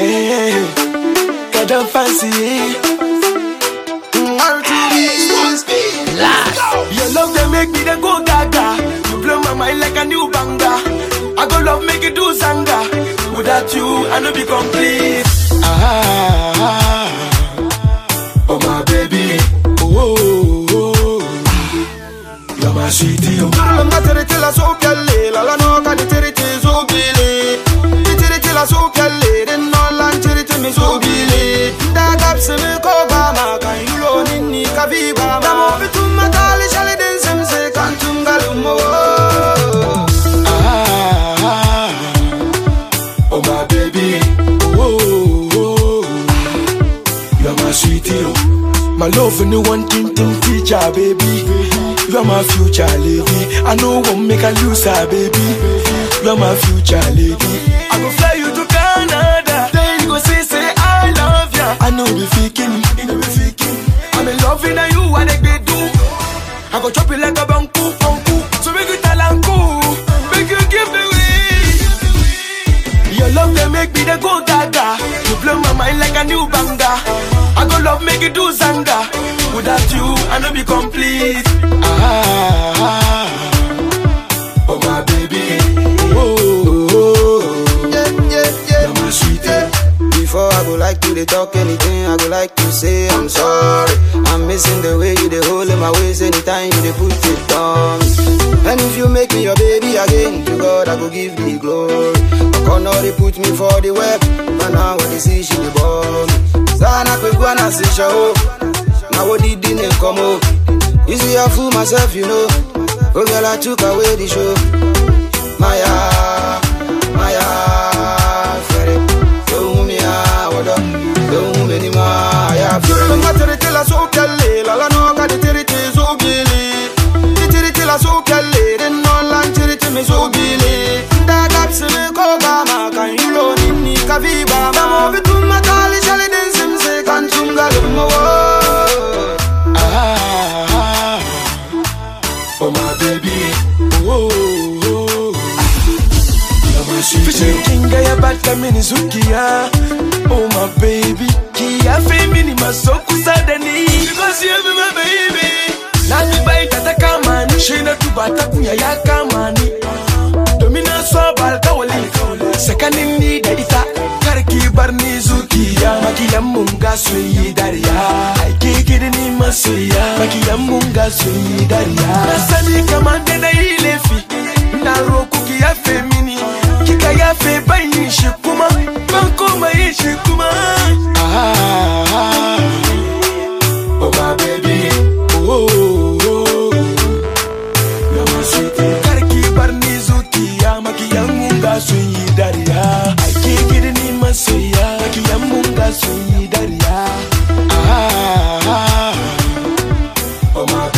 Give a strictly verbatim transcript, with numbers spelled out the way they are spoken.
Hey, got them fancy. Your love they make me they go gaga. You blow my mind like a new banger. I go love make it do zanga. Without you I no be complete. Ah, oh my baby. Oh, oh, oh. You're my sweetie. Oh. Mama tere tela so kelle, la la no ka di tere te so bile. Di tere tela so kelle, den no lan tere te me so bile. Da gap se me ko ba ma kan yulo nini ka viva ma. Da mo bitum matali shale den sem se kan tungal mo. Ah, oh my baby. Oh, oh, oh. You're my sweetie. Oh. My love and the one thing thing teacher, baby. You're my future lady. I know won't make a loser, baby. You're my future lady. I go fly you to Canada. Then you go say, say I love ya. I know be faking, you know be faking. I'm in love with you, what they do. I go chop it like a banku, banku. So make you tell uncle, make you give me way. Your love they make me they go gaga. You blow my mind like a new banger. I go love make you do zanga. Without you, I no be complete. Ah, oh my baby. Oh, oh, oh. Yeah, yeah, yeah. You're my sweetie. Yeah. Before I go like you, they talk anything. I go like to say I'm sorry. I'm missing the way you they hold in my waist anytime you they put it on. And if you make me your baby again, to God I go give the glory. I cannot they put me for the web, but now when they see she the bomb. Sana kwe gwa na si show. Now what did the name come up? You see I fool myself, you know. Oh girl, I took away the show. Maya, Maya, Ferry. Don't me ah, what up? Don't me anymore. I feel the matter till I so kelle. La la no ka di tere te so gili. Di tere till I so kelle. Den no lan tere te me so gili. Da gap se me ko ba ma kan yulo nini ka viva ma. Da mo bitum matali shale den sim se kan tunga lumo. Ah, oh my baby. Oh, oh, oh. You're my sweetie. Fishing kinga ya bata mini zukia. Oh my baby. Kia femini masoku sadani. Because you be my baby. Nami bai tata kamani. Shina tu bata kunya ya kamani. Domina swabal kawali. Sekanini da ita. Karki barni zukia. Makiyan munga suyi dariya. Aiki kidini masuya. Makiyan munga suyi dariya. Nasani kamande na ilefi. Na roku kia femini. Kika ya fe bayi shikuma. Banko mai shikuma. Ah, oh my baby. Oh, oh, oh. You're my sweetie. Karki barni zukia. Makiyan munga suyi dariya. Aiki kidini masuya. Makiyan munga suyi dariya. Ah, oh my